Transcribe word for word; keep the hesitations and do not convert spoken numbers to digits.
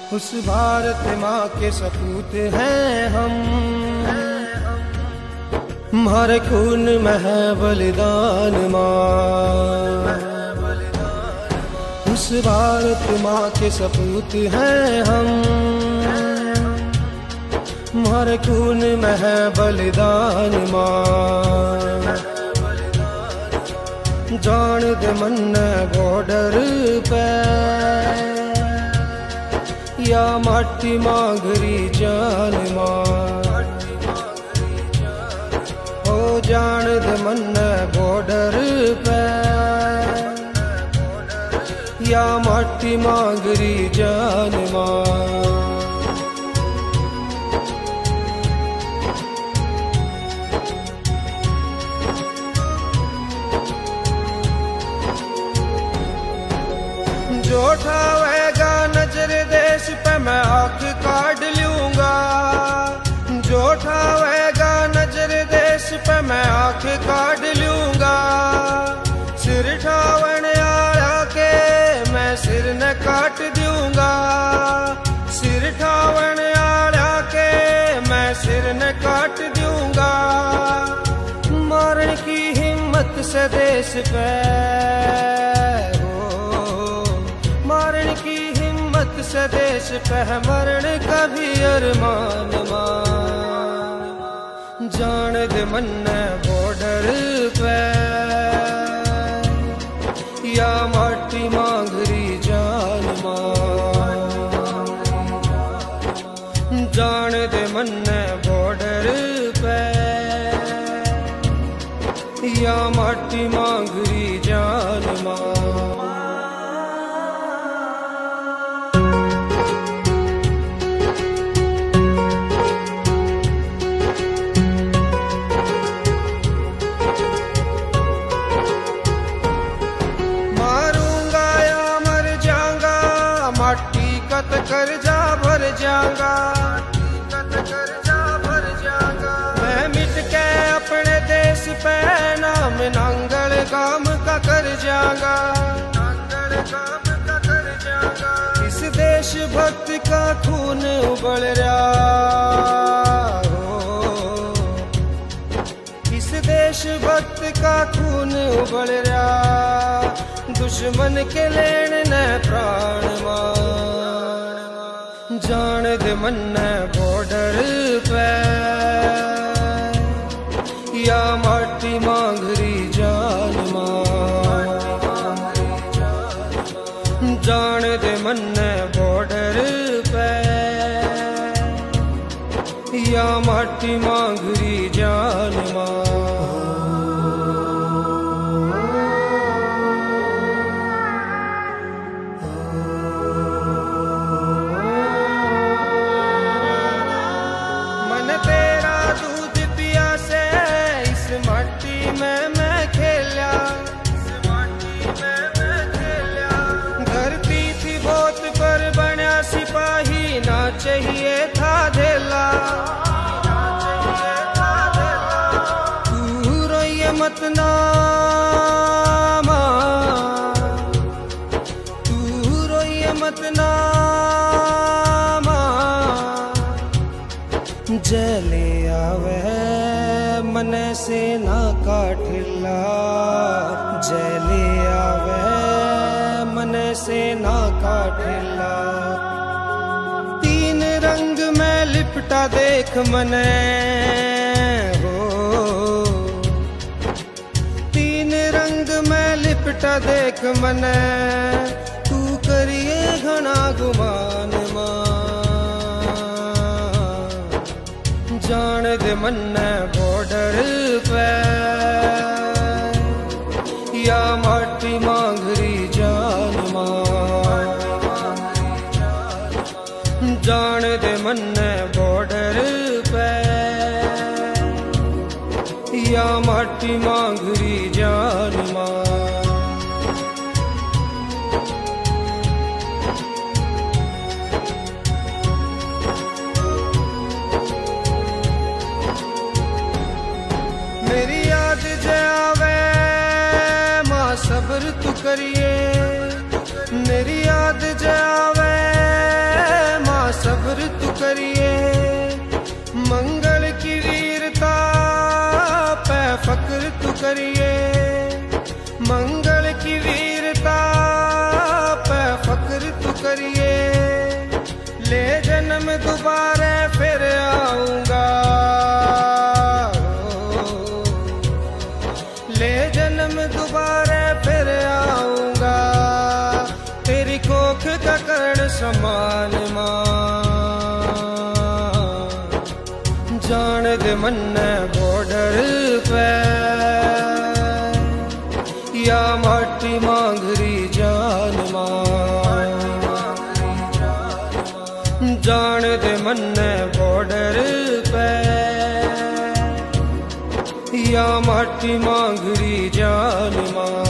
उस भारत माँ के सपूत हैं हम, हमारे खून में है बलिदान माँ। उस भारत माँ के सपूत हैं हम, हमारे खून में है बलिदान माँ। जान दे मन बॉर्डर पे या माटी मांगरी जान माँ। हो जान दे मन बॉर्डर पे या माटी मांगरी जान माँ। जो उठावेगा नजर देश पे मैं आँख काट लूंगा। जो उठावेगा नजर देश पे मैं आँख काट लूंगा। सिर ठावन आया के मैं सिर न काट दूंगा। सिर ठावन आया के मैं सिर न काट दूंगा। मारने की हिम्मत से देश पे, मारने की हिम्मत से देश पे मरण का भी अरमान माँ। जान दे मन बॉर्डर पे या माटी मांगरी जान माँ। जान दे मन बॉर्डर पे या माटी मांगरी जान माँ। कत कर जा भर जाऊंगा, कत कर जा भर जाऊंगा। मैं मिट के अपने देश पे नाम नांगल काम का कर जाऊंगा, नांगल काम का कर जाऊंगा। इस देश भक्त का खून उबल रहा हो, इस देश भक्त का खून उबल रहा। दुश्मन के लेने न प्राण मां। जान दे मन बॉर्डर पे या माटी मांगरी जान माँ। जान दे मन बॉर्डर पे या माटी मांगरी जान माँ। मैं मैं खेला, इस माटी में मैं खेला। धरती थी बहुत पर बना सिपाही ना चाहिए था धेला, ना चाहिए था धेला। तू रोइए मत ना माँ, तू रोइए मत ना माँ। जले आवे मन से ना काठिला, जले आवे मन से ना काठिला। तीन रंग में लिपटा देख मने हो, तीन रंग में लिपटा देख मने। तू करिए घना गुमान माँ। जान दे मन बॉर्डर पे या माटी मांगरी जान माँ। जान दे मन बॉर्डर पे या माटी मांगरी जान माँ। मेरी याद जावे माँ सब्र तू करिए। मेरी याद जावे करिए, ले जन्म दोबारा फिर आऊंगा, ले जन्म दोबारा फिर आऊंगा, तेरी कोख का कर्ण समान मां, जान दे मन्ने बॉर्डर पे या माटी मांगरी जान मां, जान दे मन्ने बॉर्डर पे या माटी मांगरी जान मां।